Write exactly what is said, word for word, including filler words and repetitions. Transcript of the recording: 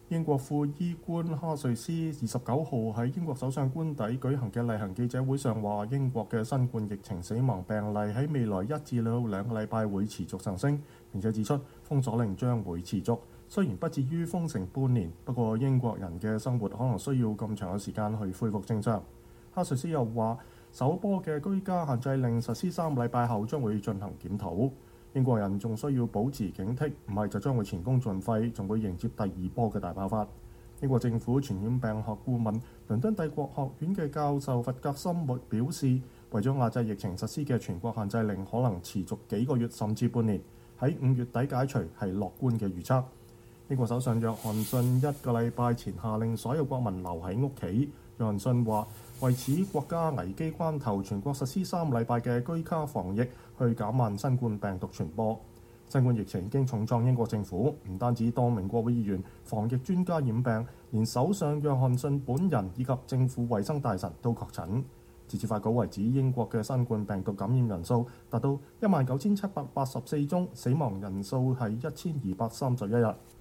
英國副醫官哈瑞斯二十九號喺英國首相官邸舉行嘅例行記者會上話，英國嘅新冠疫情死亡病例喺未來一至到兩個禮拜會持續上升，並且指出封鎖令將會持續，雖然不至於封城半年，不過英國人嘅生活可能需要咁長嘅時間去恢復正常。哈瑞斯又話，首波嘅居家限制令實施三個禮拜後將會進行檢討。英國人仲需要保持警惕，唔係就將會前功盡廢，仲會迎接第二波嘅大爆發。英國政府傳染病學顧問、倫敦帝國學院嘅教授弗格森默表示，為咗壓制疫情實施嘅全國限制令可能持續幾個月甚至半年，喺五月底解除係樂觀嘅預測。英國首相約翰遜一個禮拜前下令所有國民留喺屋企。約翰遜話，為此國家危機關頭，全國實施三個禮拜嘅居家防疫，去減慢新冠病毒傳播。新冠疫情已經重創英國政府，唔單止多名國會議員、防疫專家染病，連首相約翰遜本人以及政府衛生大臣都確診。截至發稿為止，英國嘅新冠病毒感染人數達到一萬九千七百八十四宗，死亡人數係一千二百三十一人。